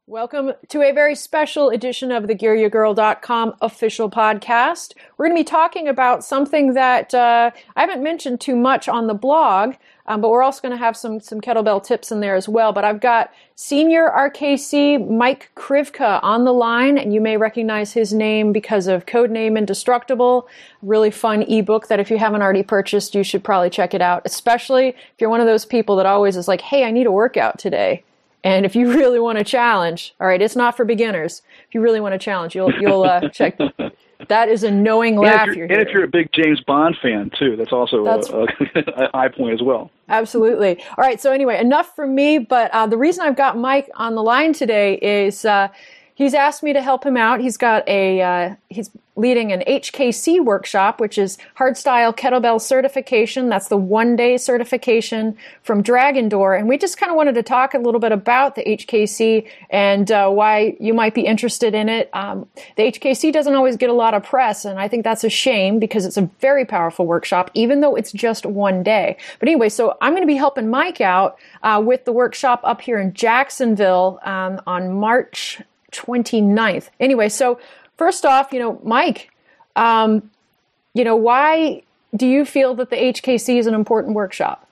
Welcome to a very special edition of the GearYourGirl.com official podcast. We're going to be talking about something that I haven't mentioned too much on the blog, but we're also going to have some kettlebell tips in there as well. But I've got senior RKC Mike Krivka on the line, and you may recognize his name because of Codename Indestructible, really fun ebook that if you haven't already purchased, you should probably check it out, especially if you're one of those people that always is like, hey, I need a workout today. And if you really want to challenge, all right, it's not for beginers. If you really want to challenge, you'll check. That is a knowing laugh. And if you're a big James Bond fan, too, that's also a high point as well. Absolutely. All right, so anyway, enough from me. But the reason I've got Mike on the line today is he's asked me to help him out. He's got he's leading an HKC workshop, which is Hardstyle Kettlebell Certification. That's the one-day certification from Dragon Door. And we just kind of wanted to talk a little bit about the HKC and why you might be interested in it. The HKC doesn't always get a lot of press, and I think that's a shame because it's a very powerful workshop, even though it's just one day. But anyway, so I'm going to be helping Mike out with the workshop up here in Jacksonville on March 29th. Anyway, so first off, Mike, why do you feel that the HKC is an important workshop?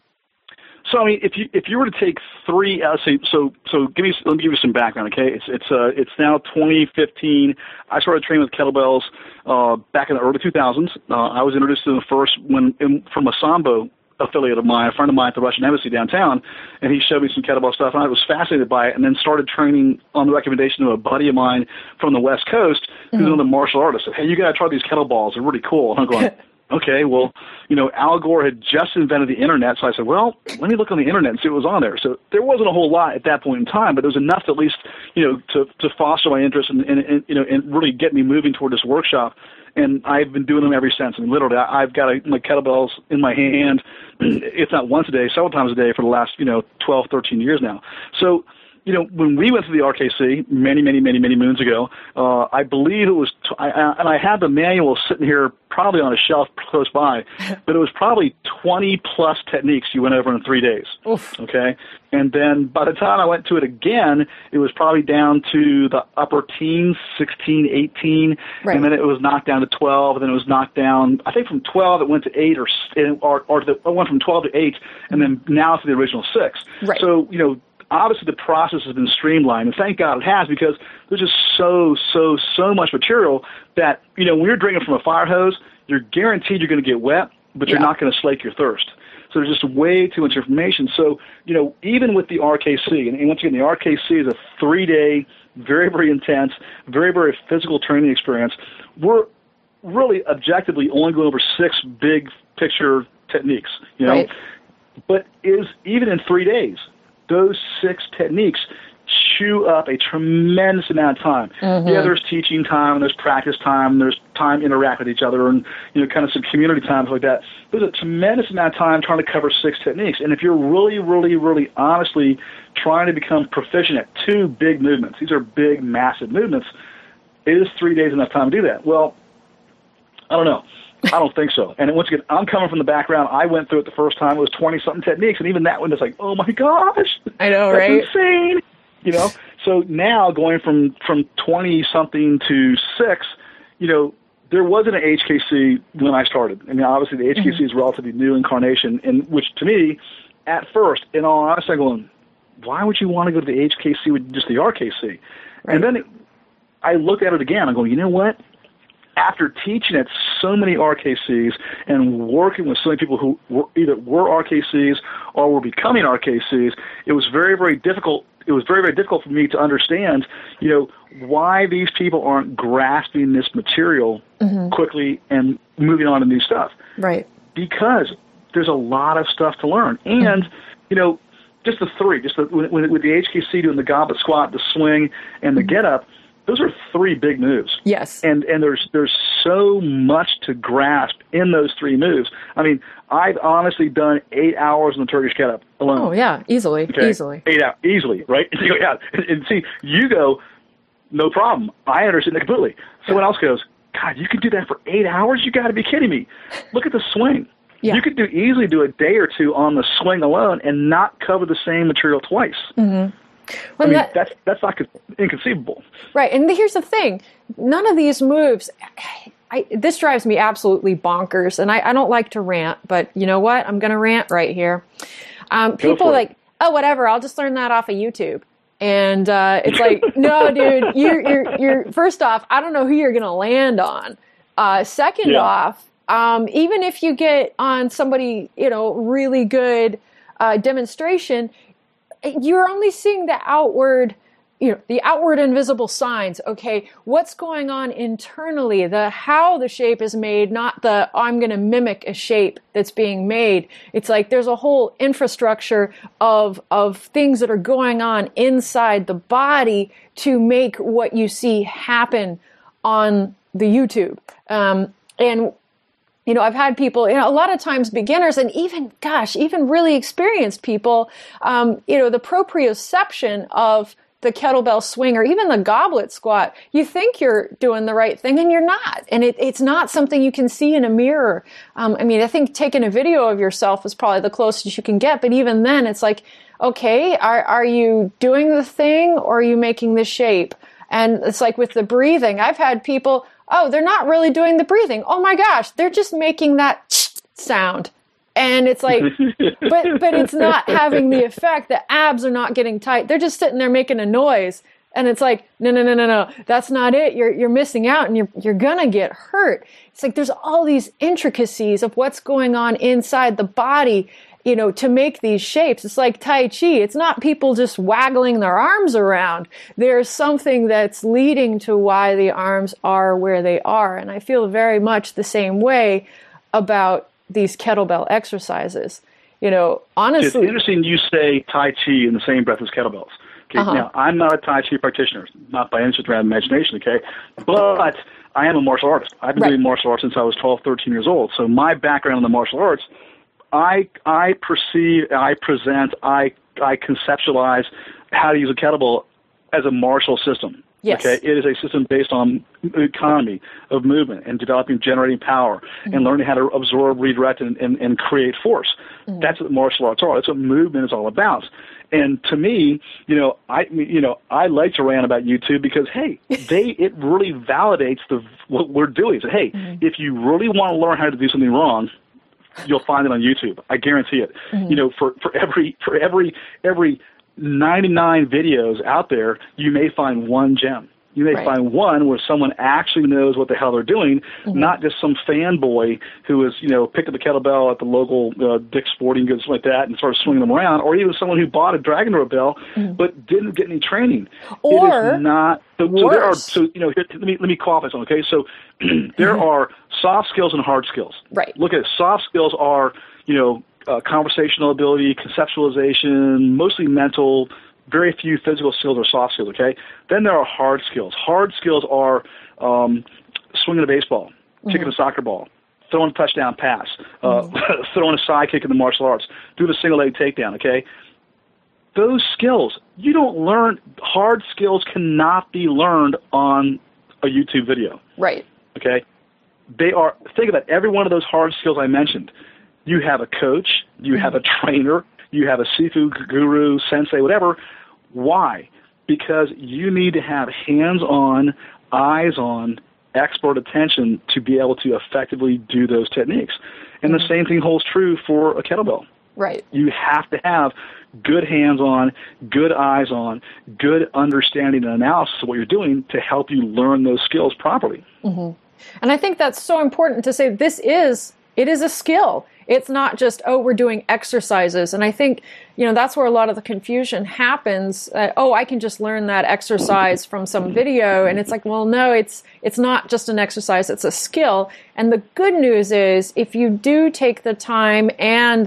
So, I mean, if you were to take three, let me give you some background, okay? It's now 2015. I started training with kettlebells back in the early 2000s. I was introduced to them first from a Sambo affiliate of mine, a friend of mine at the Russian Embassy downtown, and he showed me some kettlebell stuff, and I was fascinated by it, and then started training on the recommendation of a buddy of mine from the West Coast, who's another martial artist. Said, hey, you got to try these kettlebells. They're really cool. And I'm going, okay, well, Al Gore had just invented the internet, so I said, well, let me look on the internet and see what was on there. So there wasn't a whole lot at that point in time, but there was enough to at least, to foster my interest and really get me moving toward this workshop. And I've been doing them ever since. I mean, literally, I've got my kettlebells in my hand, if not once a day, several times a day for the last, 12, 13 years now. So, when we went to the RKC many moons ago, I believe it was, and I have the manual sitting here probably on a shelf close by, but it was probably 20 plus techniques you went over in 3 days. Oof. Okay. And then by the time I went to it again, it was probably down to the upper teens, 16, 18, right. And then it was knocked down to 12, and then it was knocked down, I think from 12 it went to 8, it went from 12 to 8, and then now it's the original 6. Right. So, obviously the process has been streamlined, and thank God it has, because there's just so much material that, when you're drinking from a fire hose, you're guaranteed you're going to get wet, but you're not going to slake your thirst. So there's just way too much information. So, even with the RKC, and once again, the RKC is a 3-day, very, very intense, very, very physical training experience. We're really objectively only going over 6 big picture techniques, Right. But even in 3 days, those 6 techniques chew up a tremendous amount of time. Mm-hmm. Yeah, there's teaching time, and there's practice time, and there's time to interact with each other, and kind of some community times like that. There's a tremendous amount of time trying to cover 6 techniques. And if you're really, really, really honestly trying to become proficient at 2 big movements, these are big, massive movements, is 3 days enough time to do that? Well, I don't know. I don't think so. And once again, I'm coming from the background. I went through it the first time. It was 20-something techniques, and even that one is like, oh, my gosh. I know, that's right? Insane. So now going from 20-something to 6, there wasn't an HKC when I started. I mean, obviously the HKC is a relatively new incarnation, and which to me, at first, in all honesty, I'm going, why would you want to go to the HKC with just the RKC? Right. And then I looked at it again. I'm going, you know what? After teaching at so many RKCs and working with so many people who were RKCs or were becoming RKCs, it was very, very difficult. It was very, very difficult for me to understand, why these people aren't grasping this material quickly and moving on to new stuff. Right. Because there's a lot of stuff to learn. And, just the 3, with the HKC doing the goblet squat, the swing, and the get-up, those are 3 big moves. Yes. And there's so much to grasp in those 3 moves. I mean, I've honestly done 8 hours in the Turkish get-up alone. Oh, yeah, easily. 8 hours, easily, right? And see, you go, no problem. I understand that completely. Someone else goes, God, you can do that for 8 hours? You got to be kidding me. Look at the swing. Yeah. You could easily do a day or 2 on the swing alone and not cover the same material twice. Mm-hmm. Well, I mean, that's not inconceivable. Right. And here's the thing. None of these moves, this drives me absolutely bonkers. And I don't like to rant, but you know what? I'm going to rant right here. People like, oh, whatever, I'll just learn that off of YouTube. And it's like, no, dude, you're first off, I don't know who you're going to land on. Second off, even if you get on somebody, really good demonstration, you're only seeing the outward invisible signs. Okay, what's going on internally, how the shape is made, not I'm going to mimic a shape that's being made. It's like there's a whole infrastructure of things that are going on inside the body to make what you see happen on the YouTube. And I've had people, a lot of times beginners and even really experienced people, the proprioception of the kettlebell swing or even the goblet squat, you think you're doing the right thing and you're not. And it's not something you can see in a mirror. I think taking a video of yourself is probably the closest you can get. But even then, it's like, okay, are you doing the thing or are you making the shape? And it's like with the breathing, I've had people, oh, they're not really doing the breathing. Oh my gosh, they're just making that sound. And it's like, but it's not having the effect. The abs are not getting tight. They're just sitting there making a noise. And it's like, no, that's not it. You're missing out and you're gonna get hurt. It's like there's all these intricacies of what's going on inside the body, to make these shapes. It's like Tai Chi. It's not people just waggling their arms around. There's something that's leading to why the arms are where they are. And I feel very much the same way about these kettlebell exercises. Honestly. It's interesting you say Tai Chi in the same breath as kettlebells. Okay, Now, I'm not a Tai Chi practitioner, not by any stretch of imagination, okay? But I am a martial artist. I've been doing martial arts since I was 12, 13 years old. So my background in the martial arts, I perceive, I present, I conceptualize how to use a kettlebell as a martial system. Yes. Okay, it is a system based on economy of movement and generating power and learning how to absorb, redirect, and create force. That's what martial arts are. That's what movement is all about. And to me, I like to rant about YouTube because, hey, it really validates what we're doing. So, hey, if you really want to learn how to do something wrong, you'll find it on YouTube. I guarantee it. For every 99 videos out there, you may find one gem. You may find one where someone actually knows what the hell they're doing, not just some fanboy who has, picked up a kettlebell at the local Dick's Sporting Goods like that and started swinging them around, or even someone who bought a Dragon Rope bell but didn't get any training. Or it is not. So there are. So let me qualify something. Okay, so there are soft skills and hard skills. Right. Look at soft skills are conversational ability, conceptualization, mostly mental. Very few physical skills or soft skills, okay? Then there are hard skills. Hard skills are swinging a baseball, kicking a soccer ball, throwing a touchdown pass, throwing a side kick in the martial arts, doing a single leg takedown, okay? Those skills, you don't learn. Hard skills cannot be learned on a YouTube video. Right. Okay? They are, think about every one of those hard skills I mentioned. You have a coach, you have a trainer, you have a Sifu, guru, sensei, whatever. Why? Because you need to have hands-on, eyes-on, expert attention to be able to effectively do those techniques. And the same thing holds true for a kettlebell. Right. You have to have good hands-on, good eyes-on, good understanding and analysis of what you're doing to help you learn those skills properly. And I think that's so important to say it is a skill. It's not just, we're doing exercises. And I think, that's where a lot of the confusion happens. I can just learn that exercise from some video. And it's like, well, no, it's not just an exercise. It's a skill. And the good news is if you do take the time and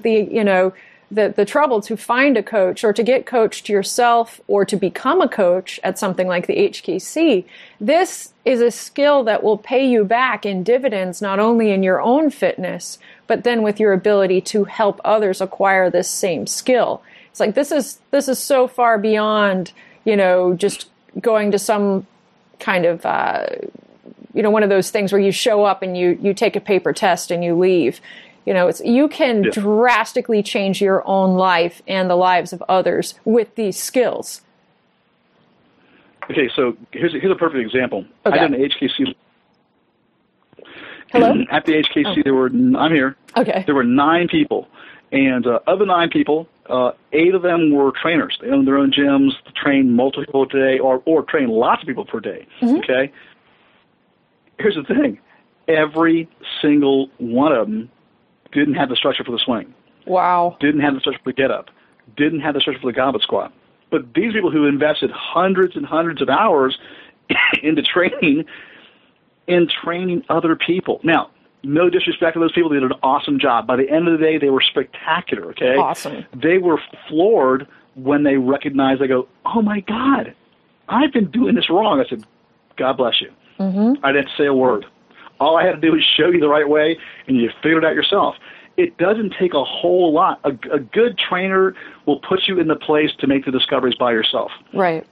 the trouble to find a coach or to get coached yourself or to become a coach at something like the HKC, this is a skill that will pay you back in dividends, not only in your own fitness, but then with your ability to help others acquire this same skill. It's like this is so far beyond, just going to some kind of, one of those things where you show up and you take a paper test and you leave. You can drastically change your own life and the lives of others with these skills. Okay, so here's a perfect example. Okay. I did an HKC. Hello? At the HKC, I'm here. Okay. There were 9 people. And of the 9 people, 8 of them were trainers. They owned their own gyms, trained multiple people per day, or trained lots of people per day. Mm-hmm. Okay? Here's the thing. Every single one of them didn't have the structure for the swing. Wow. Didn't have the structure for the get-up. Didn't have the structure for the goblet squat. But these people who invested hundreds and hundreds of hours into training other people. Now, no disrespect to those people. They did an awesome job. By the end of the day, they were spectacular, okay? Awesome. They were floored when they recognized, they go, oh, my God, I've been doing this wrong. I said, God bless you. Mm-hmm. I didn't say a word. All I had to do was show you the right way, and you figured it out yourself. It doesn't take a whole lot. A good trainer will put you in the place to make the discoveries by yourself. Right.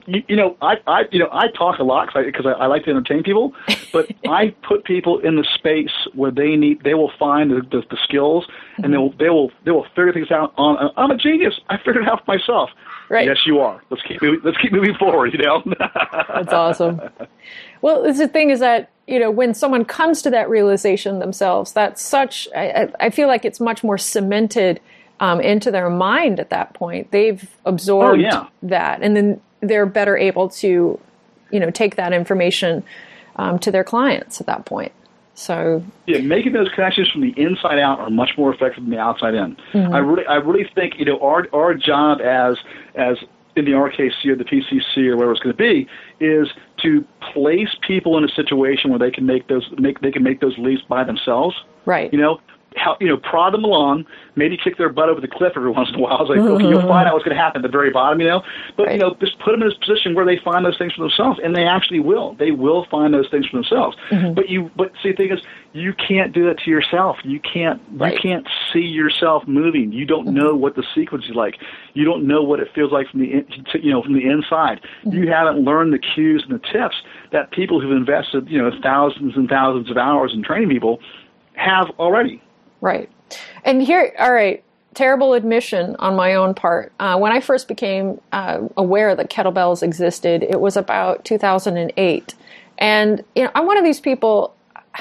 I talk a lot because I like to entertain people, but I put people in the space where they will find the skills, and they will figure things out. I'm a genius. I figured it out for myself. Right. Yes, you are. Let's keep moving forward. That's awesome. Well, the thing is that when someone comes to that realization themselves, that's such. I feel like it's much more cemented into their mind at that point. They've absorbed that, and then they're better able to, take that information to their clients at that point. So making those connections from the inside out are much more effective than the outside in. Mm-hmm. I really think our job as in the RKC or the PCC or whatever it's going to be is to place people in a situation where they can make those leaps by themselves. Right. Prod them along, maybe kick their butt over the cliff every once in a while. It's like, okay, you'll find out what's going to happen at the very bottom, But, right. Just put them in this position where they find those things for themselves, and they actually will. They will find those things for themselves. Mm-hmm. But see, the thing is, you can't do that to yourself. You can't see yourself moving. You don't know what the sequence is like. You don't know what it feels like from the inside. Mm-hmm. You haven't learned the cues and the tips that people who've invested, thousands and thousands of hours in training people have already. Right. And here, all right, terrible admission on my own part. When I first became aware that kettlebells existed, it was about 2008. And, I'm one of these people,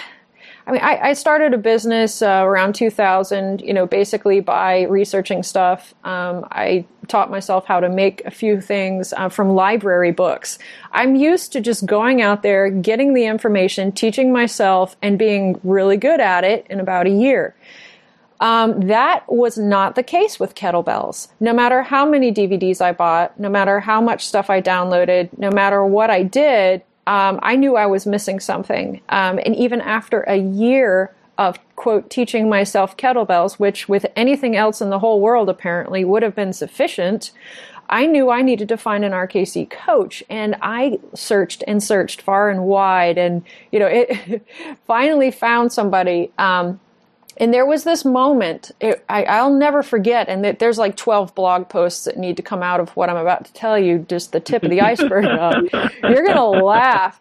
I started a business around 2000, basically by researching stuff. I taught myself how to make a few things from library books. I'm used to just going out there, getting the information, teaching myself, and being really good at it in about a year. That was not the case with kettlebells. No matter how many DVDs I bought, no matter how much stuff I downloaded, no matter what I did, I knew I was missing something. And even after a year of, quote, teaching myself kettlebells, which with anything else in the whole world apparently would have been sufficient, I knew I needed to find an RKC coach. And I searched and searched far and wide, and, it finally found somebody. And there was this moment, I'll never forget, and there's like 12 blog posts that need to come out of what I'm about to tell you, just the tip of the iceberg. You're going to laugh.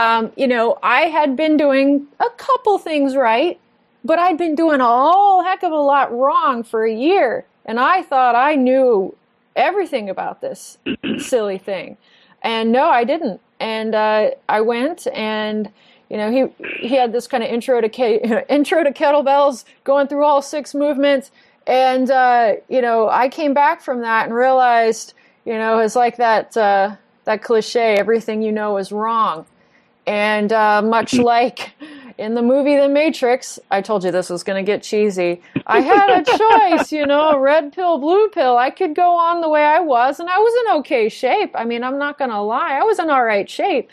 I had been doing a couple things right, but I'd been doing a whole heck of a lot wrong for a year. And I thought I knew everything about this silly thing. And no, I didn't. And I went and... he had this kind of intro to kettlebells, going through all 6 movements, and I came back from that and realized, it's like that cliche, everything you know is wrong, and much like in the movie The Matrix, I told you this was going to get cheesy. I had a choice, red pill, blue pill. I could go on the way I was, and I was in okay shape. I'm not going to lie, I was in all right shape,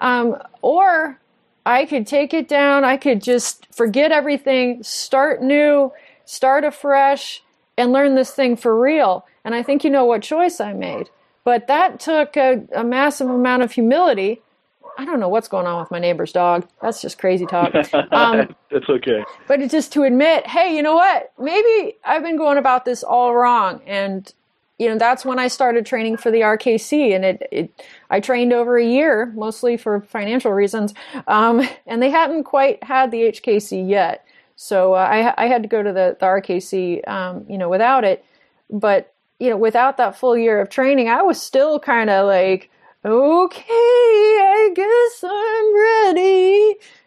or I could take it down. I could just forget everything, start new, start afresh, and learn this thing for real. And I think you know what choice I made. But that took a massive amount of humility. I don't know what's going on with my neighbor's dog. That's just crazy talk. It's okay. But it's just to admit, hey, you know what? Maybe I've been going about this all wrong. And that's when I started training for the RKC, and I trained over a year, mostly for financial reasons, and they hadn't quite had the HKC yet, so I had to go to the RKC, without it. But without that full year of training, I was still kind of like, okay,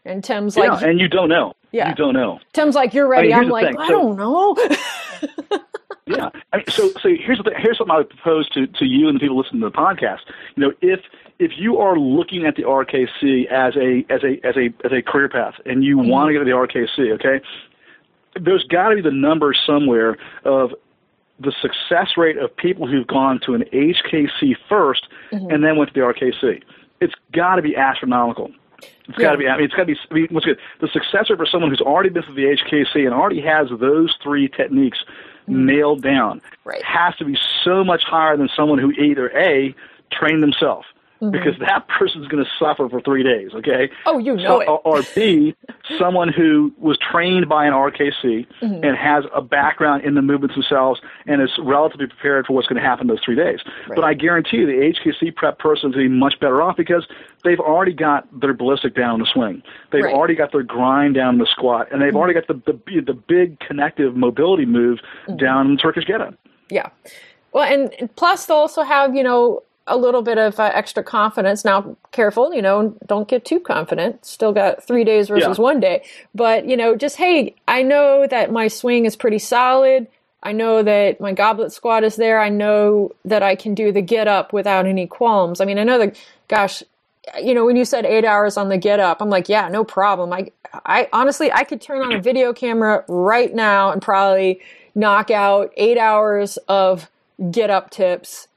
And Tim's like, and you don't know. Yeah. You don't know. Tim's like, you're ready. I'm like, I don't know. Yeah. I mean, so here's something I would propose to you and the people listening to the podcast. If you are looking at the RKC as a career path and you want to get to the RKC, okay, there's got to be the number somewhere of the success rate of people who've gone to an HKC first and then went to the RKC. It's got to be astronomical. It's got to be. I mean, it's got to be. What's good? The success rate for someone who's already been through the HKC and already has those three techniques nailed down has to be so much higher than someone who either A, trained themselves, because that person's going to suffer for 3 days, okay? Oh, you know it. Or B, someone who was trained by an RKC and has a background in the movements themselves and is relatively prepared for what's going to happen those 3 days. Right. But I guarantee you the HKC prep person is going to be much better off because they've already got their ballistic down in the swing. They've already got their grind down in the squat, and they've already got the big connective mobility move down in the Turkish get-up. Yeah. Well, and plus they'll also have, a little bit of extra confidence. Now, careful, don't get too confident. Still got 3 days versus 1 day. But, just, hey, I know that my swing is pretty solid. I know that my goblet squat is there. I know that I can do the get up without any qualms. I mean, I know that, gosh, when you said 8 hours on the get up, I'm like, yeah, no problem. I honestly, I could turn on a video camera right now and probably knock out 8 hours of get up tips,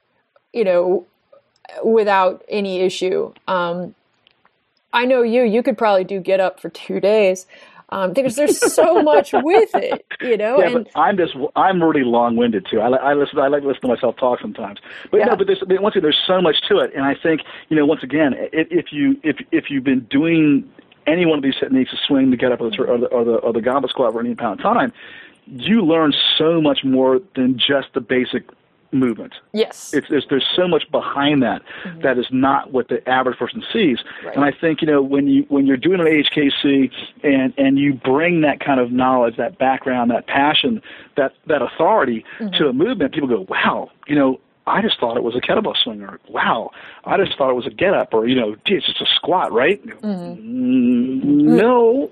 without any issue. I know you could probably do get up for 2 days. Because there's so much with it, Yeah, and but I'm really long-winded too. I like to listen to myself talk sometimes. But but once again, there's so much to it, and I think once again, if you've been doing any one of these techniques, the swing, the get up, or the goblet squat for any amount of time, you learn so much more than just the basic movement. Yes. There's so much behind that that is not what the average person sees. Right. And I think, when you're doing an HKC and you bring that kind of knowledge, that background, that passion, that authority to a movement, people go, wow, I just thought it was a kettlebell swing, or wow, I just thought it was a get up, or gee, it's just a squat, right? No.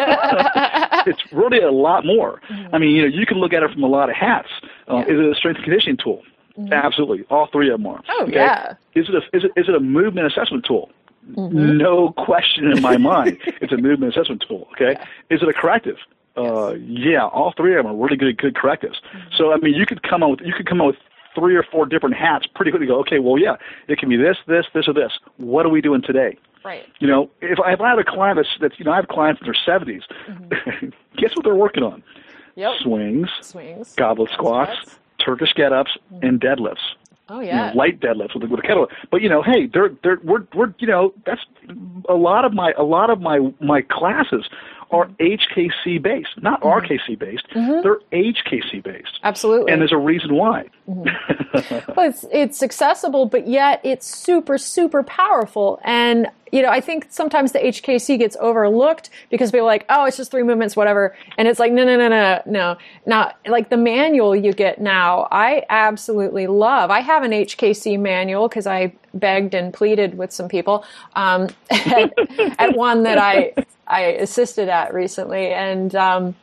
It's really a lot more. I mean, you can look at it from a lot of hats. Is it a strength and conditioning tool? Absolutely. All three of them are. Oh, okay? Yeah. Is it a movement assessment tool? No question in my mind. It's a movement assessment tool. Okay. Yeah. Is it a corrective? Yeah, all three of them are really good correctives. So I mean, you could come up with 3 or 4 different hats pretty quickly. Go, okay, well, yeah, it can be this, or this. What are we doing today? Right. If I have a client that's I have clients in their 70s. Guess what they're working on? Yep. Swings, goblet squats, Turkish get-ups, and deadlifts. Oh yeah. Light deadlifts with a kettlebell. But hey, we're that's a lot of my classes are HKC based, not RKC based. They're HKC based. Absolutely. And there's a reason why. Well, it's accessible, but yet it's super, super powerful. And, I think sometimes the HKC gets overlooked because people are like, oh, it's just 3 movements, whatever. And it's like, no. Now, like the manual you get now, I absolutely love. I have an HKC manual because I begged and pleaded with some people at one that I assisted at recently. And,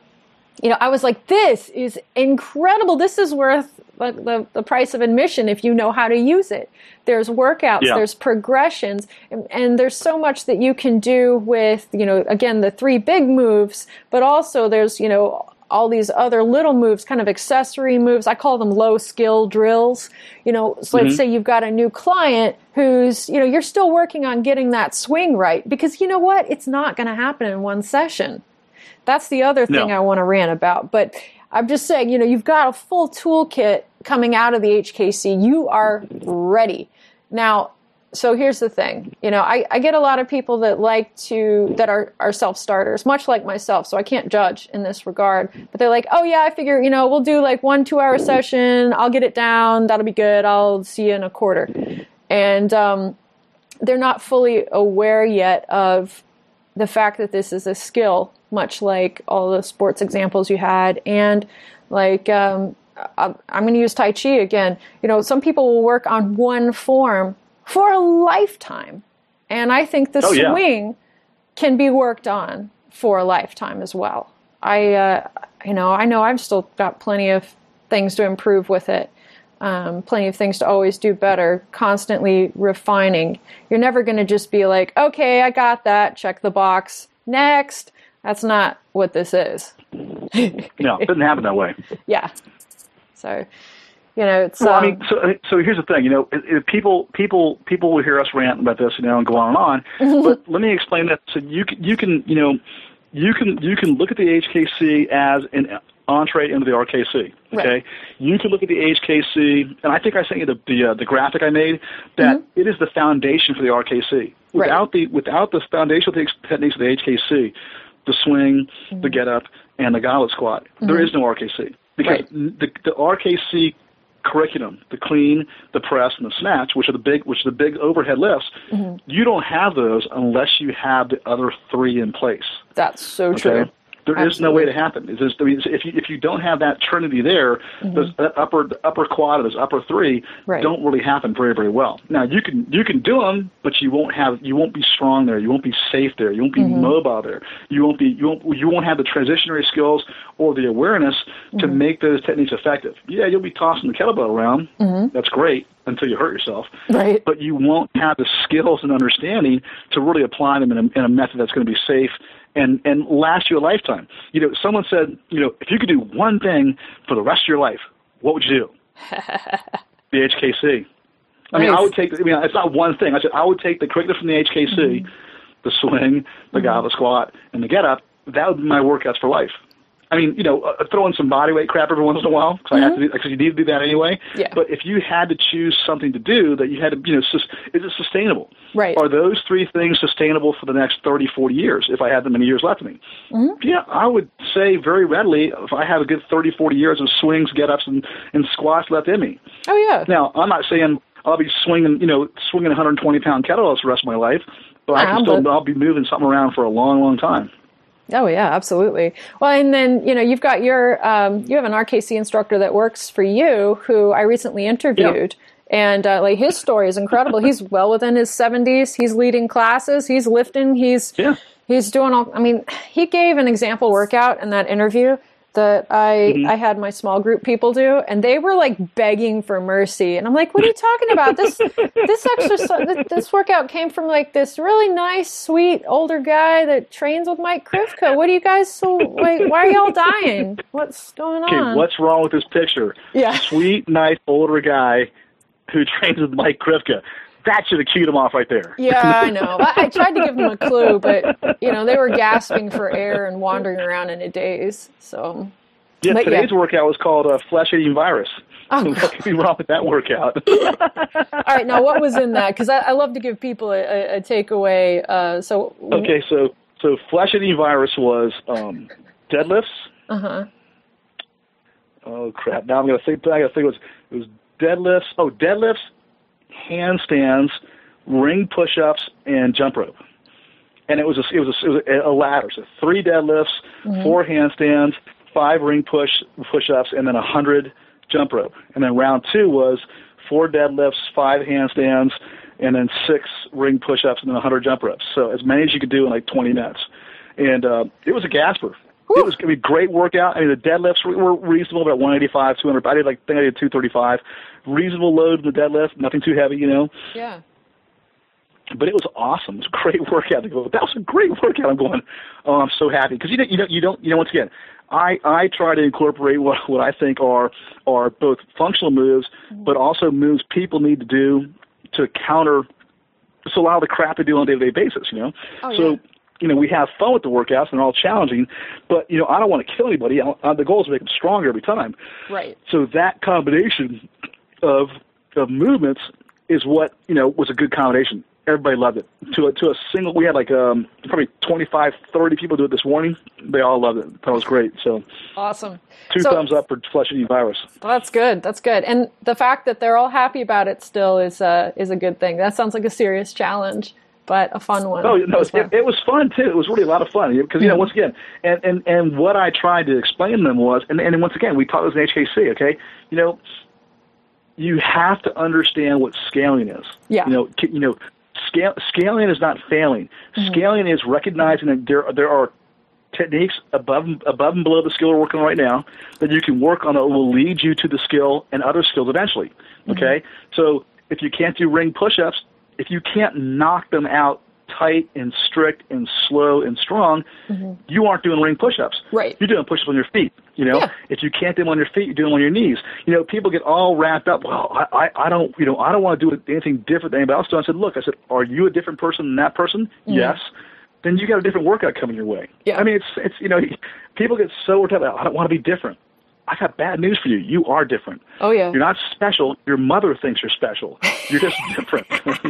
I was like, this is incredible. This is worth the price of admission if you know how to use it. There's workouts, there's progressions, and there's so much that you can do with, again, the 3 big moves, but also there's, all these other little moves, kind of accessory moves. I call them low skill drills. So let's say you've got a new client who's, you're still working on getting that swing right, because you know what? It's not going to happen in one session. That's the other thing I want to rant about. But I'm just saying, you've got a full toolkit coming out of the HKC. You are ready. Now, so here's the thing. I get a lot of people that that are self-starters, much like myself, so I can't judge in this regard. But they're like, oh, yeah, I figure, we'll do like 1 2-hour session. I'll get it down. That'll be good. I'll see you in a quarter. And they're not fully aware yet of the fact that this is a skill, much like all the sports examples you had. And like, I'm going to use Tai Chi again. Some people will work on one form for a lifetime. And I think the swing can be worked on for a lifetime as well. I know I've still got plenty of things to improve with it. Plenty of things to always do better, constantly refining. You're never going to just be like, okay, I got that, check the box, next. That's not what this is. No, it doesn't happen that way. Yeah. So, it's... Well, so here's the thing, people will hear us rant about this, and go on and on, but let me explain that. So you can look at the HKC as an entree into the RKC. Okay, right. You can look at the HKC, and I think I sent you the graphic I made that it is the foundation for the RKC. Without the foundational techniques of the HKC, the swing, the get up, and the goblet squat, there is no RKC because the RKC curriculum, the clean, the press, and the snatch, which are the big overhead lifts, you don't have those unless you have the other three in place. That's so true. There is no way to happen. If you don't have that trinity there, that upper quad or those upper three don't really happen very, very well. Now you can do them, but you won't be strong there. You won't be safe there. You won't be mobile there. You won't have the transitionary skills or the awareness to make those techniques effective. Yeah, you'll be tossing the kettlebell around. That's great until you hurt yourself. Right. But you won't have the skills and understanding to really apply them in a method that's going to be safe and last you a lifetime. Someone said, if you could do one thing for the rest of your life, what would you do? The HKC. I mean, it's not one thing. I said I would take the curriculum from the HKC, the swing, the goblet squat, and the get up. That would be my workouts for life. I mean, throw in some body weight crap every once in a while because you need to do that anyway. Yeah. But if you had to choose something to do that you had to, is it sustainable? Right. Are those three things sustainable for the next 30, 40 years if I had them many years left in me? Yeah, I would say very readily if I have a good 30, 40 years of swings, get-ups, and squats left in me. Oh, yeah. Now, I'm not saying I'll be swinging 120-pound kettlebells the rest of my life, but I'll be moving something around for a long, long time. Oh, yeah, absolutely. Well, and then, you've got you have an RKC instructor that works for you who I recently interviewed. Yeah. And his story is incredible. He's well within his 70s. He's leading classes. He's lifting. He's doing all. I mean, he gave an example workout in that interview that I had my small group people do, and they were like begging for mercy. And I'm like, what are you talking about? This exercise, this workout came from like this really nice, sweet older guy that trains with Mike Krivka. What are you guys why are y'all dying? What's going on? Okay, what's wrong with this picture? Yeah. Sweet, nice, older guy who trains with Mike Krivka. That should have cued him off right there. Yeah, I know. I tried to give them a clue, but, they were gasping for air and wandering around in a daze. So, today's workout was called Flesh-Eating Virus. Oh, what could be wrong with that workout? All right, now what was in that? Because I love to give people a takeaway. Okay, so Flesh-Eating Virus was deadlifts. Oh, crap. Now I'm going to think it was deadlifts. Oh, deadlifts, handstands, ring push-ups, and jump rope. And it was a ladder. So 3 deadlifts, 4 handstands, 5 ring push-ups, and then 100 jump rope. And then round 2 was 4 deadlifts, 5 handstands, and then 6 ring push-ups, and then 100 jump ropes. So as many as you could do in like 20 minutes. And it was a gasper. It was going to be a great workout. I mean, the deadlifts were reasonable, about 185, 200. I did 235. Reasonable load in the deadlift, nothing too heavy, Yeah. But it was awesome. It was a great workout. That was a great workout. I'm going, oh, I'm so happy because you don't. Once again, I try to incorporate what I think are both functional moves, but also moves people need to do to counter a lot of the crap they do on a day-to-day basis. Oh, so. Yeah. We have fun with the workouts, and they're all challenging, but, I don't want to kill anybody. The goal is to make them stronger every time. Right. So that combination of movements is what, was a good combination. Everybody loved it. To a single, we had probably 25, 30 people do it this morning. They all loved it. That was great. So awesome. 2 thumbs up for Flesh-Eating Virus. Well, that's good. That's good. And the fact that they're all happy about it still is a good thing. That sounds like a serious challenge, but a fun one. Oh, no, it was fun, too. It was really a lot of fun. Because, once again, and what I tried to explain to them was, and once again, we taught this in HKC, okay? You have to understand what scaling is. Yeah. Scaling is not failing. Scaling is recognizing that there are techniques above and below the skill we're working on right now that you can work on that will lead you to the skill and other skills eventually. Okay? So if you can't do ring push-ups, if you can't knock them out tight and strict and slow and strong, you aren't doing ring push-ups. Right. You're doing push-ups on your feet. If you can't do them on your feet, you're doing them on your knees. People get all wrapped up. Well, I don't want to do anything different than anybody else does. I said, are you a different person than that person? Yes. Then you got a different workout coming your way. Yeah. I mean, it's people get so worked up about, I don't want to be different. I got bad news for you. You are different. Oh, yeah. You're not special. Your mother thinks you're special. You're just different.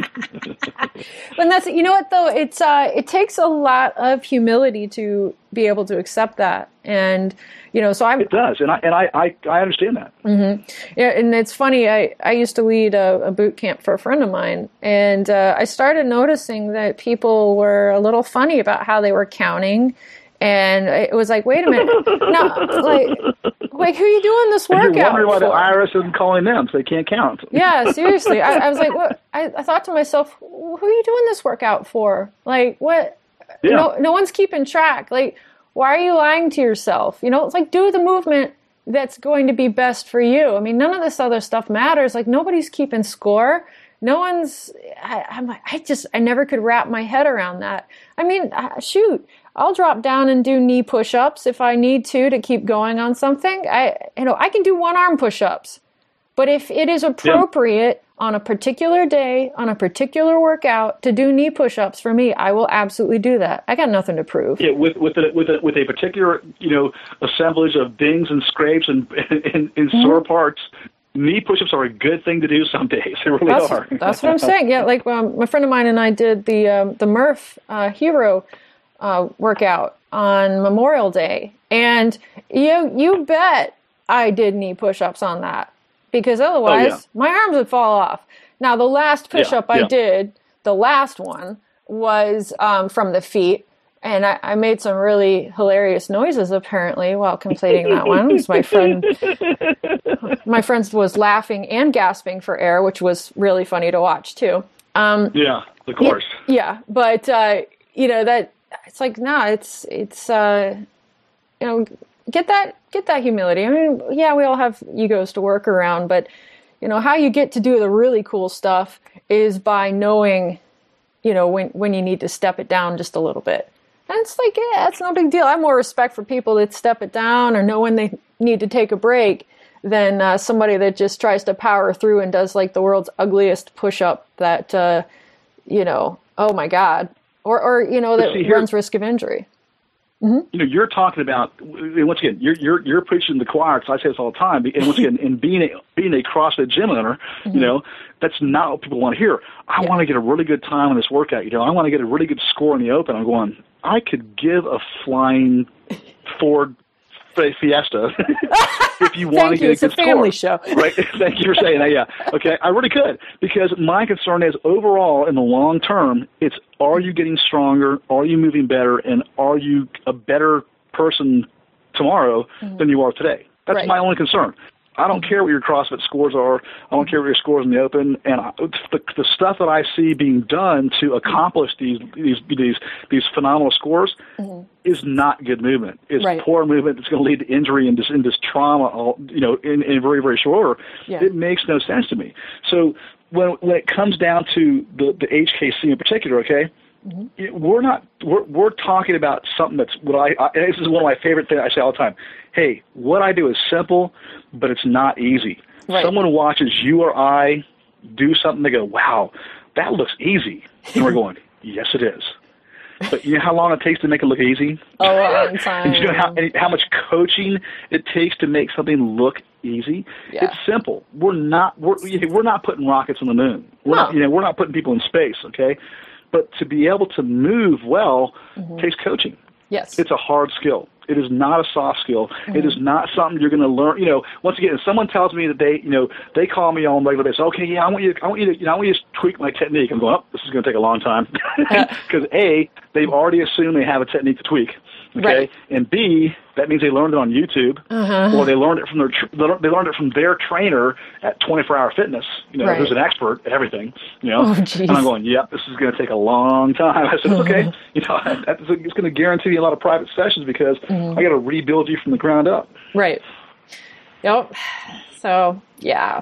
And that's, what though, it takes a lot of humility to be able to accept that. And, so it does. And I understand that. Yeah. And it's funny. I used to lead a boot camp for a friend of mine, and I started noticing that people were a little funny about how they were counting. And it was like, wait a minute. No, like who are you doing this workout for? You're wondering why the IRS isn't calling them so they can't count. Yeah, seriously. I was like, what? I thought to myself, who are you doing this workout for? Like, what? Yeah. No one's keeping track. Like, why are you lying to yourself? It's like, do the movement that's going to be best for you. I mean, none of this other stuff matters. Like, nobody's keeping score. No one's, I'm like, I never could wrap my head around that. I mean, shoot. I'll drop down and do knee push-ups if I need to keep going on something. I can do one-arm push-ups. But if it is appropriate on a particular day, on a particular workout, to do knee push-ups for me, I will absolutely do that. I got nothing to prove. Yeah, with a particular, assemblage of dings and scrapes and sore parts, knee push-ups are a good thing to do some days. They really are. That's what I'm saying. Yeah, like my friend of mine and I did the Murph Hero workout on Memorial Day, and you bet I did knee push-ups on that, because otherwise my arms would fall off. Now the last push-up I did, the last one was from the feet, and I made some really hilarious noises apparently while completing that one, because my friend was laughing and gasping for air, which was really funny to watch too. Yeah, of course. Yeah, but that. It's like, no, it's get that humility. I mean, yeah, we all have egos to work around, but how you get to do the really cool stuff is by knowing, when you need to step it down just a little bit. And it's like, yeah, it's no big deal. I have more respect for people that step it down or know when they need to take a break than somebody that just tries to power through and does like the world's ugliest push-up that, oh my God. Or that runs risk of injury. You're talking about, once again, you're preaching to the choir, because I say this all the time. And once again, in being a CrossFit gym owner, that's not what people want to hear. I want to get a really good time on this workout. I want to get a really good score in the open. I'm going, I could give a flying Ford Fiesta if you want to get a good score. It's a family show. Right? Thank you for saying that. Yeah. Okay. I really could, because my concern is overall in the long term, it's, are you getting stronger? Are you moving better? And are you a better person tomorrow than you are today? That's my only concern. I don't care what your CrossFit scores are. I don't care what your scores in the open. And the stuff that I see being done to accomplish these phenomenal scores is not good movement. It's poor movement that's going to lead to injury and this trauma, in very, very short order. Yeah. It makes no sense to me. So when it comes down to the HKC in particular, okay, we're talking about something that's this is one of my favorite things I say all the time. Hey, what I do is simple, but it's not easy. Right. Someone watches you or I do something, they go, wow, that looks easy. And we're going, yes, it is. But you know how long it takes to make it look easy? Oh, long time. And you know how much coaching it takes to make something look easy? Yeah. It's simple. We're not putting rockets on the moon. We're not putting people in space, okay? But to be able to move well takes coaching. Yes. It's a hard skill. It is not a soft skill. It is not something you're going to learn. Once again, if someone tells me that they call me on regular basis, okay, yeah, I want you to tweak my technique. I'm going, this is going to take a long time, because they've already assumed they have a technique to tweak, Okay, right. and B, that means they learned it on YouTube, or they learned it from their trainer at 24 Hour Fitness. Right. Who's an expert at everything. Oh, geez. And I'm going, yep, this is going to take a long time. I said, okay, it's going to guarantee you a lot of private sessions because I got to rebuild you from the ground up. Right. Yep. So yeah.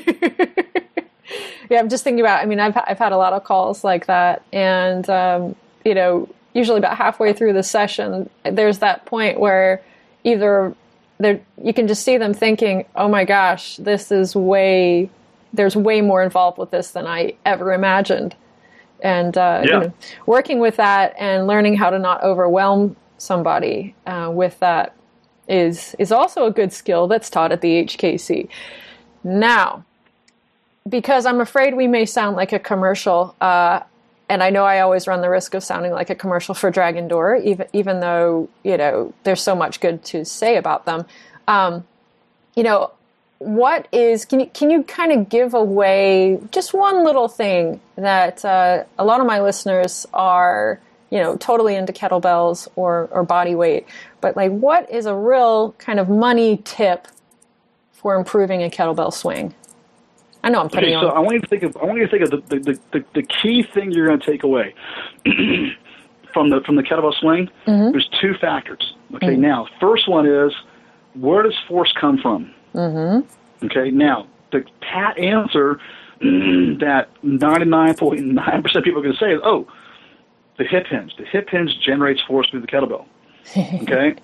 Yeah, I'm just thinking about, I've had a lot of calls like that, and, usually about halfway through the session, there's that point where either you can just see them thinking, oh my gosh, there's way more involved with this than I ever imagined. And, working with that and learning how to not overwhelm somebody with that is also a good skill that's taught at the HKC. Now, because I'm afraid we may sound like a commercial, and I know I always run the risk of sounding like a commercial for Dragon Door, even though, there's so much good to say about them. Can you kind of give away just one little thing that a lot of my listeners are, totally into kettlebells or body weight, but like, what is a real kind of money tip for improving a kettlebell swing? I know I'm putting you on. So I want you to think of the key thing you're going to take away from the kettlebell swing. There's two factors. Okay, now first one is, where does force come from? Okay, now the pat answer that 99.9% of people are going to say is, oh, the hip hinge. The hip hinge generates force through the kettlebell. Okay.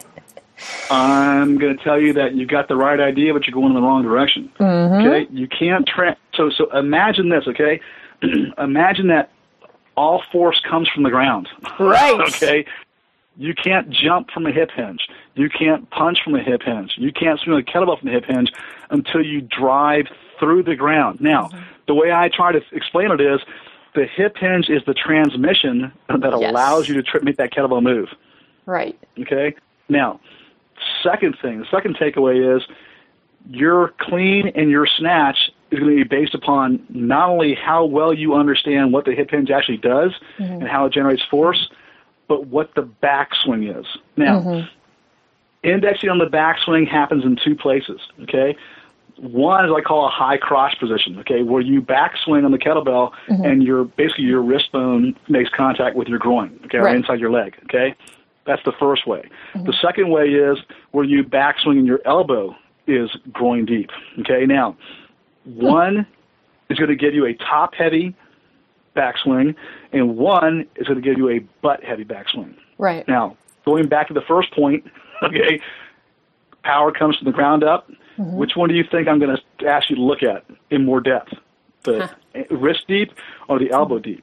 I'm going to tell you that you got the right idea, but you're going in the wrong direction. Okay, you can't so imagine this. Okay, imagine that all force comes from the ground. Right. Okay, you can't jump from a hip hinge. You can't punch from a hip hinge. You can't swing a kettlebell from a hip hinge until you drive through the ground. Now, the way I try to explain it is, the hip hinge is the transmission that allows you to make that kettlebell move. Right. Okay. Now, the second takeaway is, your clean and your snatch is going to be based upon not only how well you understand what the hip hinge actually does and how it generates force, but what the backswing is. Now, indexing on the backswing happens in two places, okay? One is what I call a high crotch position, okay, where you backswing on the kettlebell and your wrist bone makes contact with your groin, okay, or inside your leg, okay? That's the first way. The second way is where you backswing and your elbow is groin deep. Okay, now, one is going to give you a top-heavy backswing, and one is going to give you a butt-heavy backswing. Right. Now, going back to the first point, okay, power comes from the ground up. Which one do you think I'm going to ask you to look at in more depth? The wrist deep or the elbow deep?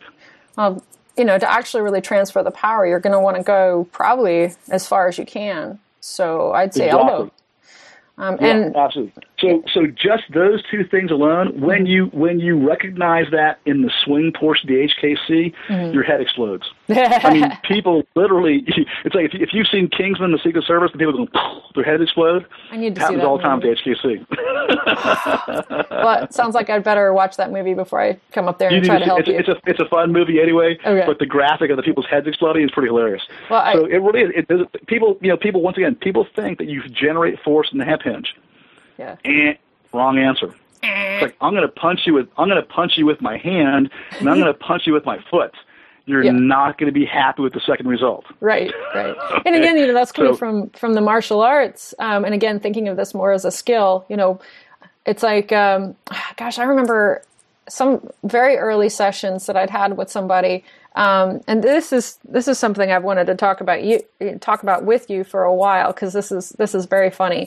To actually really transfer the power, you're going to want to go probably as far as you can. So I'd say elbow. And absolutely. So just those two things alone, when you recognize that in the swing portion of the HKC, your head explodes. I mean, people literally, it's like if you've seen Kingsman, The Secret Service, and people go, their heads explode. I need to happens see that all the time movie. at the HKC. Well, it sounds like I'd better watch that movie before I come up there and try to help you. It's a fun movie anyway, okay. But the graphic of the people's heads exploding is pretty hilarious. Well, so it really is. People once again, people think that you generate force in the hip hinge. Yeah. Wrong answer. It's like, I'm going to punch you with my hand, and I'm going to punch you with my foot. You're not going to be happy with the second result. Right. Okay. And again, that's coming from the martial arts. And again, thinking of this more as a skill, it's like, I remember some very early sessions that I'd had with somebody. And this is something I've wanted to talk about with you for a while, because this is very funny.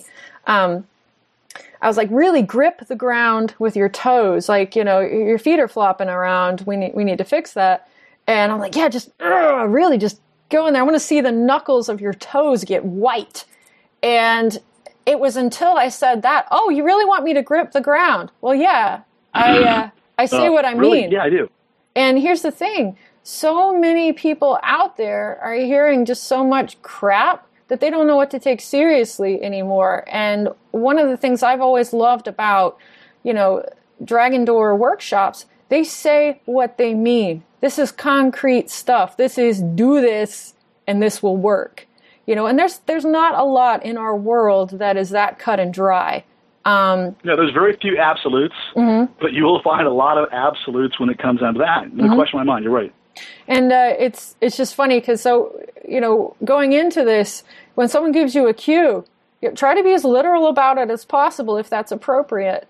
I was like, really grip the ground with your toes. Like, your feet are flopping around. We need to fix that. And I'm like, yeah, just really just go in there. I want to see the knuckles of your toes get white. And it was until I said that, oh, you really want me to grip the ground? Well, yeah, I say what I really? mean. Yeah, I do. And here's the thing. So many people out there are hearing just so much crap that they don't know what to take seriously anymore. And one of the things I've always loved about, Dragon Door workshops, they say what they mean. This is concrete stuff. This is do this and this will work. And there's not a lot in our world that is that cut and dry. There's very few absolutes, but you will find a lot of absolutes when it comes down to that. No question in my mind, you're right. And it's just funny because going into this, when someone gives you a cue, try to be as literal about it as possible if that's appropriate.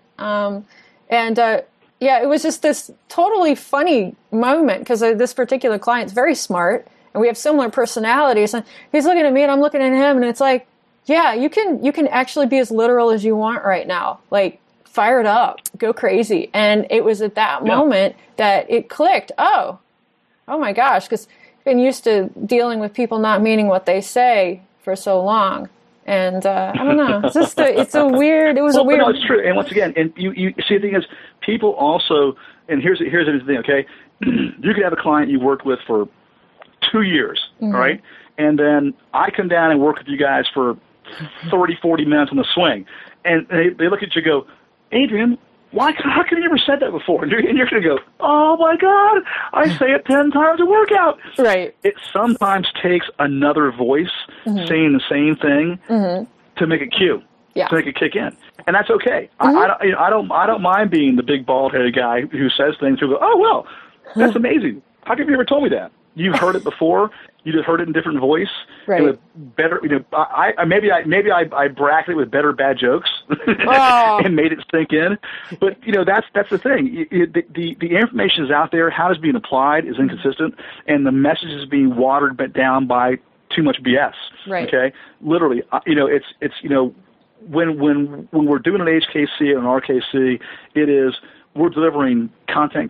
It was just this totally funny moment because this particular client's very smart and we have similar personalities. And he's looking at me and I'm looking at him, and it's like, yeah, you can actually be as literal as you want right now. Like, fire it up, go crazy. And it was at that moment that it clicked. Oh my gosh, because I've been used to dealing with people not meaning what they say for so long. And I don't know. It was a weird. No, it's true. And once again, and you see, the thing is, people also, and here's the thing. Okay, you could have a client you worked with for 2 years, all right, and then I come down and work with you guys for 30, 40 minutes on the swing, and they look at you and go, Adrian, how come you never said that before? And you're going to go, oh my God, I say it 10 times a workout. Right. It sometimes takes another voice saying the same thing to make a cue, to make it kick in. And that's okay. I don't mind being the big bald-headed guy who says things who go, oh, well, that's amazing. How come you never told me that? You've heard it before. You just heard it in a different voice. Right. And with better, maybe I bracketed it with better bad jokes and made it sink in. But that's the thing. The information is out there. How it's being applied is inconsistent, and the message is being watered down by too much BS. Right. Okay. Literally, it's when we're doing an HKC and an RKC, we're delivering content,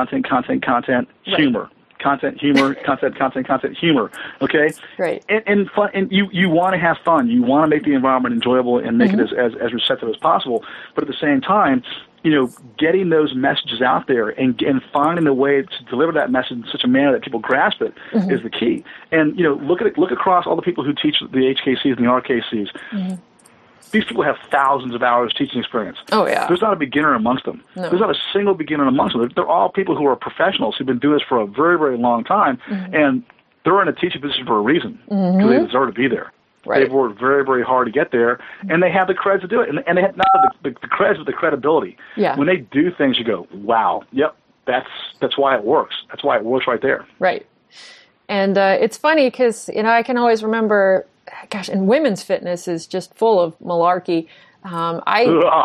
humor. Content, humor, content, humor. Okay, right. And fun, and you want to have fun. You want to make the environment enjoyable and make it as receptive as possible. But at the same time, getting those messages out there and finding a way to deliver that message in such a manner that people grasp it is the key. And look across all the people who teach the HKCs and the RKCs. These people have thousands of hours teaching experience. Oh, yeah. There's not a beginner amongst them. No. There's not a single beginner amongst them. They're all people who are professionals who've been doing this for a very, very long time, and they're in a teaching position for a reason, because they deserve to be there. Right. They've worked very, very hard to get there, and they have the creds to do it. And they have not the creds, but the credibility. Yeah. When they do things, you go, wow, yep, that's why it works. That's why it works right there. Right. And it's funny because, I can always remember, gosh, and women's fitness is just full of malarkey. I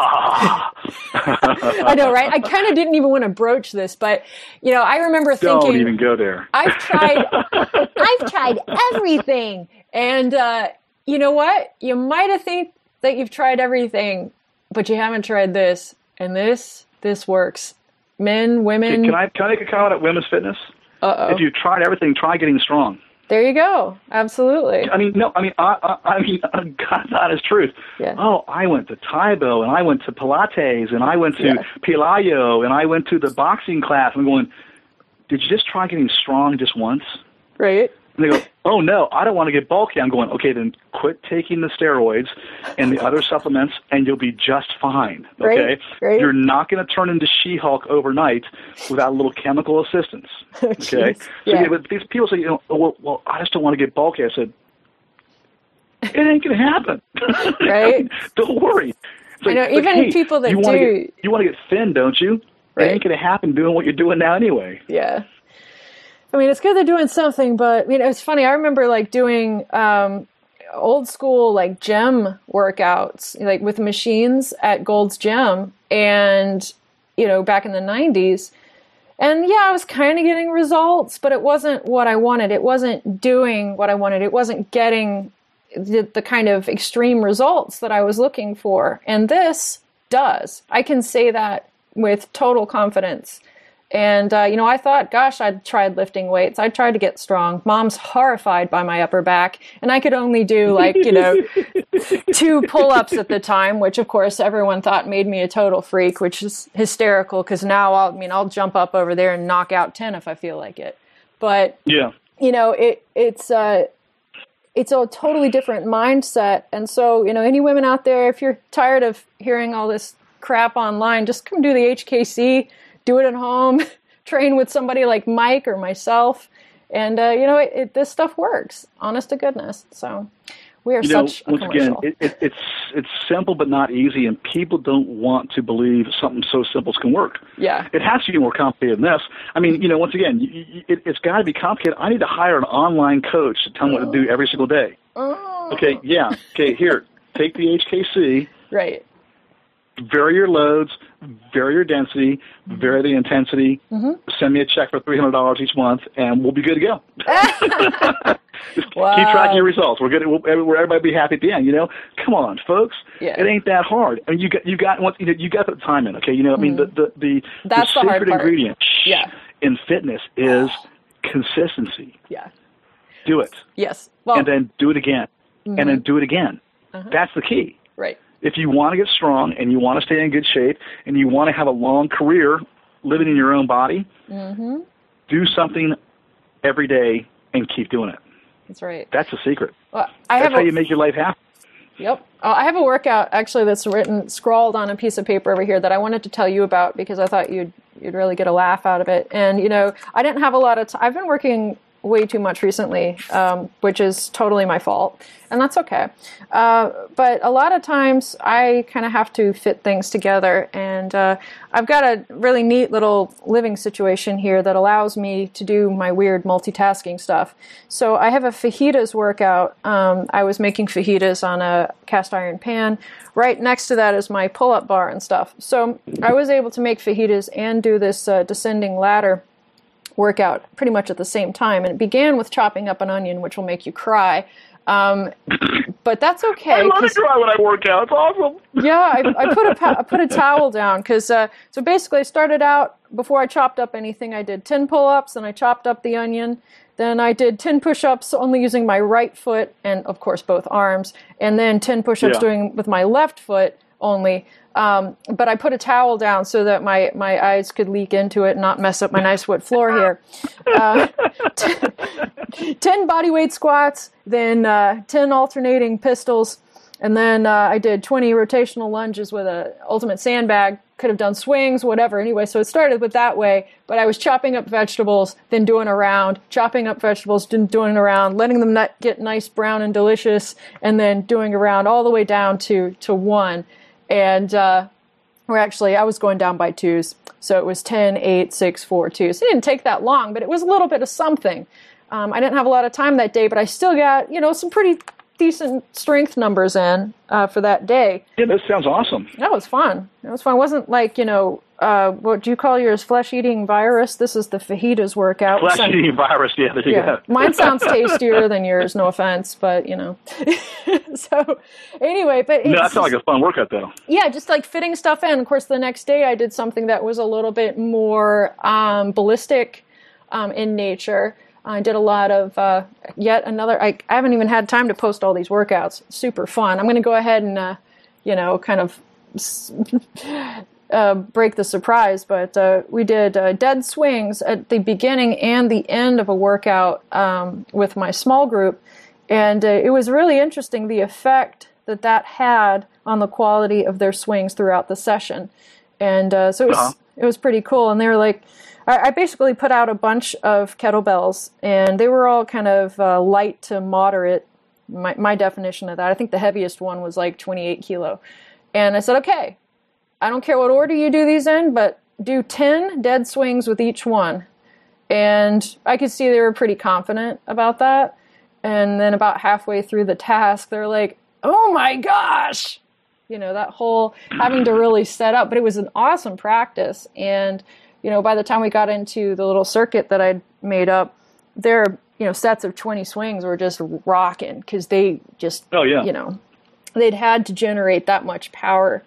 know, right? I kind of didn't even want to broach this, but, I remember thinking... Don't even go there. I've tried everything. And you know what? You might have think that you've tried everything, but you haven't tried this. And this works. Men, women... Can I make a comment at women's fitness? Uh-oh. If you've tried everything, try getting strong. There you go. Absolutely. God's honest truth. Yeah. Oh, I went to Taibo, and I went to Pilates, and I went to Pilayo, and I went to the boxing class. I'm going, did you just try getting strong just once? Right. And they go, oh, no, I don't want to get bulky. I'm going, okay, then quit taking the steroids and the other supplements, and you'll be just fine, okay? Right. You're not going to turn into She-Hulk overnight without a little chemical assistance, okay? But these people say, well, I just don't want to get bulky. I said, it ain't going to happen. Right. Don't worry. Even people that you want to get thin, don't you? Right. It ain't going to happen doing what you're doing now anyway. Yeah. It's good they're doing something, but it's funny. I remember doing old school gym workouts, with machines at Gold's Gym, and back in the 90s. And I was kind of getting results, but it wasn't what I wanted. It wasn't doing what I wanted. It wasn't getting the kind of extreme results that I was looking for. And this does. I can say that with total confidence. And, I thought, gosh, I'd tried lifting weights. I tried to get strong. Mom's horrified by my upper back. And I could only do 2 pull-ups at the time, which, of course, everyone thought made me a total freak, which is hysterical because now I'll jump up over there and knock out 10 if I feel like it. But, it's a totally different mindset. And so, any women out there, if you're tired of hearing all this crap online, just come do the HKC. Do it at home, train with somebody like Mike or myself, And, this stuff works, honest to goodness. So we are such a commercial. Again, it's simple but not easy, and people don't want to believe something so simple can work. Yeah. It has to be more complicated than this. I mean, once again, it's got to be complicated. I need to hire an online coach to tell me what to do every single day. Oh. Okay, yeah. Okay, here, take the HKC. Right. Vary your loads, vary your density, vary the intensity, send me a check for $300 each month, and we'll be good to go. Just Wow. keep tracking your results. We're good. Everybody be happy at the end. Come on, folks. Yeah. It ain't that hard. I mean, you got to put time in. Okay, I mean the secret ingredient in fitness is consistency. Yeah. Do it. Yes. Well, and then do it again, and then do it again. That's the key. Right. If you want to get strong and you want to stay in good shape and you want to have a long career living in your own body, do something every day and keep doing it. That's right. That's the secret. Well, That's how you make your life happy. Yep. I have a workout actually that's scrawled on a piece of paper over here that I wanted to tell you about because I thought you'd really get a laugh out of it. And, I didn't have a lot of time. I've been working way too much recently, which is totally my fault, and that's okay. But a lot of times I kind of have to fit things together, and I've got a really neat little living situation here that allows me to do my weird multitasking stuff. So I have a fajitas workout. I was making fajitas on a cast iron pan. Right next to that is my pull-up bar and stuff. So I was able to make fajitas and do this descending ladder workout pretty much at the same time, and it began with chopping up an onion, which will make you cry, but that's okay. I love to cry when I work out. It's awesome. Yeah, I put a towel down because so basically I started out before I chopped up anything. I did 10 pull-ups, and I chopped up the onion. Then I did 10 push-ups only using my right foot and of course both arms, and then 10 push-ups doing with my left foot only. But I put a towel down so that my eyes could leak into it and not mess up my nice wood floor here. 10 bodyweight squats, then 10 alternating pistols, and then I did 20 rotational lunges with a ultimate sandbag. Could have done swings, whatever. Anyway, so it started with that way, but I was chopping up vegetables, then doing a round, chopping up vegetables, then doing a round, letting them get nice brown and delicious, and then doing a round all the way down to one. And I was going down by twos. So it was 10, 8, 6, 4, 2. So it didn't take that long, but it was a little bit of something. I didn't have a lot of time that day, but I still got, some pretty decent strength numbers in for that day. Yeah, that sounds awesome. That was fun. It was fun. It wasn't like, what do you call yours, flesh-eating virus? This is the fajitas workout. Flesh-eating virus, yeah, there you go. Mine sounds tastier than yours, no offense, but, So, anyway, but no, that sounds like a fun workout, though. Yeah, just like fitting stuff in. Of course, the next day I did something that was a little bit more ballistic in nature. I did a lot of yet another. I haven't even had time to post all these workouts. Super fun. I'm going to go ahead and kind of break the surprise. But we did dead swings at the beginning and the end of a workout with my small group, and it was really interesting the effect that had on the quality of their swings throughout the session. And so it was pretty cool. And they were like. I basically put out a bunch of kettlebells, and they were all kind of light to moderate, my definition of that. I think the heaviest one was like 28 kilo. And I said, okay, I don't care what order you do these in, but do 10 dead swings with each one. And I could see they were pretty confident about that. And then about halfway through the task, they're like, oh my gosh! That whole having to really set up. But it was an awesome practice. And by the time we got into the little circuit that I'd made up, their, sets of 20 swings were just rocking because they just, they'd had to generate that much power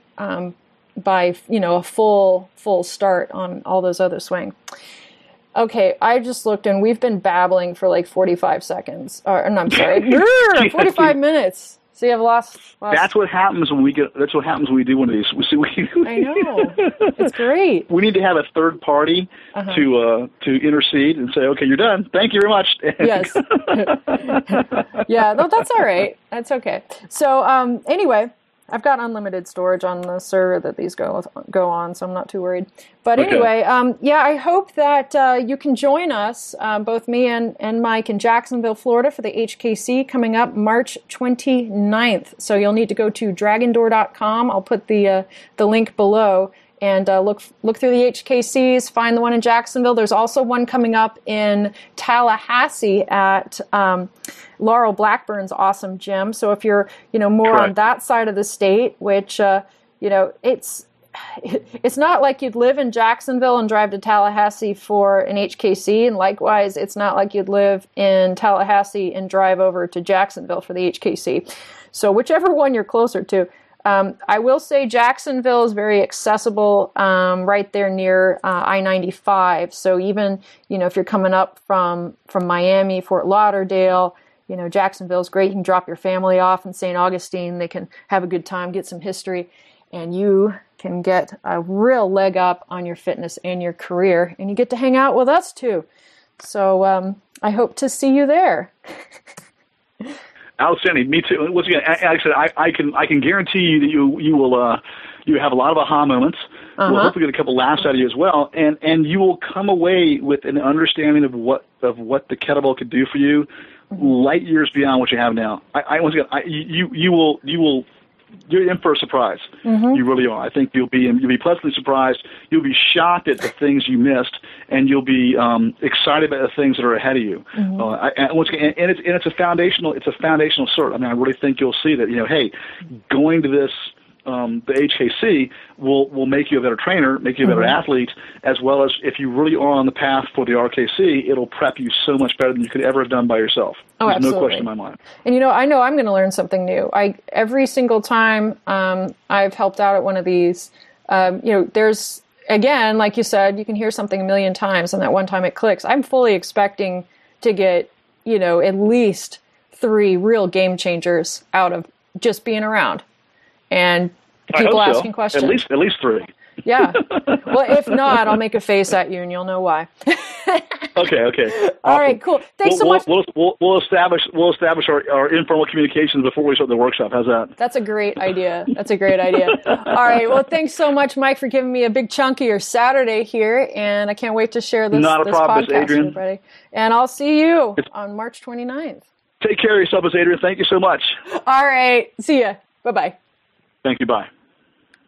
by, a full start on all those other swings. Okay, I just looked and we've been babbling for like 45 seconds. I'm sorry, 45 minutes. See, I've lost. That's what happens when we do one of these. I know. It's great. We need to have a third party to intercede and say, okay, you're done. Thank you very much. Yes. Yeah, no, that's all right. That's okay. So anyway, I've got unlimited storage on the server that these go on, so I'm not too worried. But anyway, I hope that you can join us, both me and Mike, in Jacksonville, Florida, for the HKC coming up March 29th. So you'll need to go to dragondoor.com. I'll put the link below. And look through the HKCs, find the one in Jacksonville. There's also one coming up in Tallahassee at Laurel Blackburn's awesome gym. So if you're more Correct. on that side of the state, which it's not like you'd live in Jacksonville and drive to Tallahassee for an HKC, and likewise, it's not like you'd live in Tallahassee and drive over to Jacksonville for the HKC. So whichever one you're closer to. I will say Jacksonville is very accessible, right there near I-95. So even if you're coming up from Miami, Fort Lauderdale, Jacksonville is great. You can drop your family off in St. Augustine. They can have a good time, get some history, and you can get a real leg up on your fitness and your career. And you get to hang out with us too. So I hope to see you there. Outstanding. Me too. Once again, like I said, I can guarantee you that you will you have a lot of aha moments. We'll hopefully get a couple laughs out of you as well, and you will come away with an understanding of what the kettlebell could do for you, light years beyond what you have now. Once again, you're in for a surprise. You really are. I think you'll be pleasantly surprised. You'll be shocked at the things you missed, and you'll be excited about the things that are ahead of you. Once again, and it's a foundational cert. I mean, I really think you'll see that. Hey, going to this the HKC will make you a better trainer, make you a better athlete, as well as if you really are on the path for the RKC, it'll prep you so much better than you could ever have done by yourself. There's absolutely. no question in my mind. And I know I'm going to learn something new. Every single time I've helped out at one of these, there's, again, like you said, you can hear something a million times, and that one time it clicks. I'm fully expecting to get, at least 3 real game changers out of just being around. And people asking questions. At least 3. Yeah. Well, if not, I'll make a face at you, and you'll know why. Okay. All right, cool. Thanks so much. We'll establish our informal communications before we start the workshop. How's that? That's a great idea. All right. Well, thanks so much, Mike, for giving me a big chunk of your Saturday here, and I can't wait to share this podcast with everybody. And I'll see you on March 29th. Take care of yourself, Adrian. Thank you so much. All right. See ya. Bye-bye. Thank you. Bye.